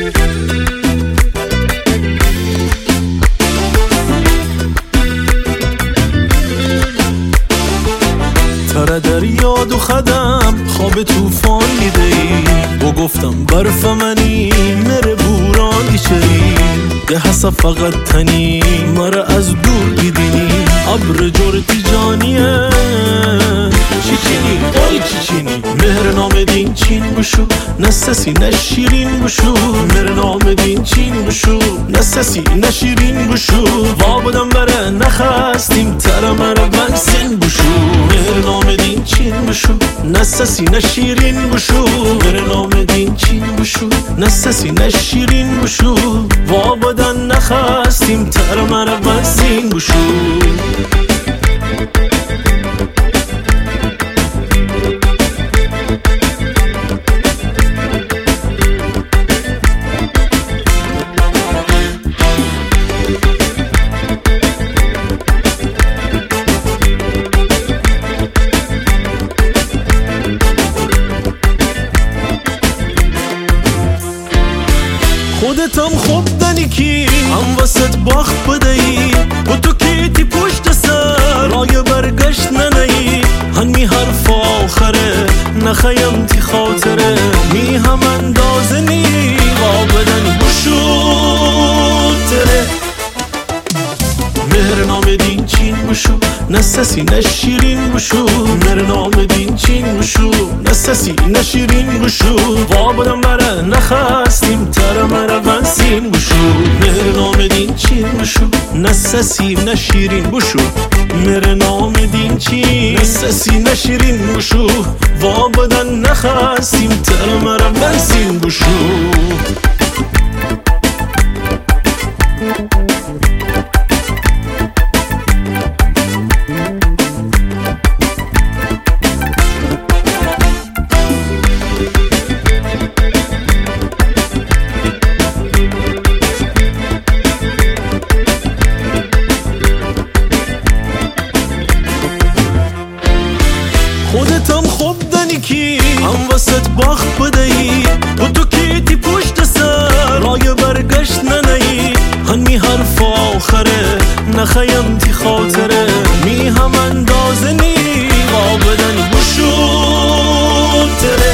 تره در یاد و خدم خواب توفان دیده ای و گفتم برف منی مره بوران چری ده حسا فقط تنی مره از دور دیدینی عبر جورتی جانیه چیچینی آی چیچینی مهر نامدین چین بشو نسسی نشیرین بشو مهر نامدین چین بشو نسسی نشیرین بشو وابدم بره نخستیم تره مره بنسین بشو مهر نامدین چین بشو نسسی نشیرین بشو مهر نامدین چین بشو نسسی نشیرین بشو وابدن نخستیم تره مره بنسین بشو خودتم خوب دنی کی هم وسط باخت بدهی و تو کیتی پشت سر رای برگشت ننهی هنمی حرف آخره نخیم تی خاطره می هم اندازه نی با بدنی بشود تره مهر نامدین چین بشو نسسی نشیرین بشو مهر نامدین چین بشو نسسی نشیرین بشو وابدم بره نخستیم تره مره بنسین بشو مهر نامدین چین بشو نسسی نشیرین بشو مهر نامدین چین نسسی نشیرین بشو وابدن نخستیم تره مره بنسین بشو خودتم خوب دنی کی هم وسط باخت بدهی و تو کیتی پشت سر رای برگشت ننهی هنمی حرف آخره نخیم تی خاطره می هم اندازه نی با بدنی بشود تره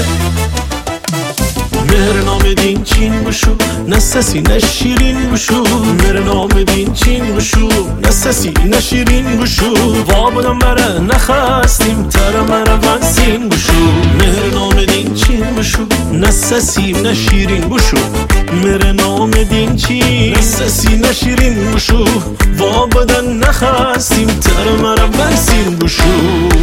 مهر نامدین چین بشو نسسی نشیرین بشو مهر نامدین چین بشو نسسی نشیرین بشو وابدم بره نخستیم تره مره بنسین بشو مهر نامدین چین بشو نسسی نشیرین بشو مهر نامدین چین نسسی نشیرین بشو وابدن نخستیم تره مره بنسین بشو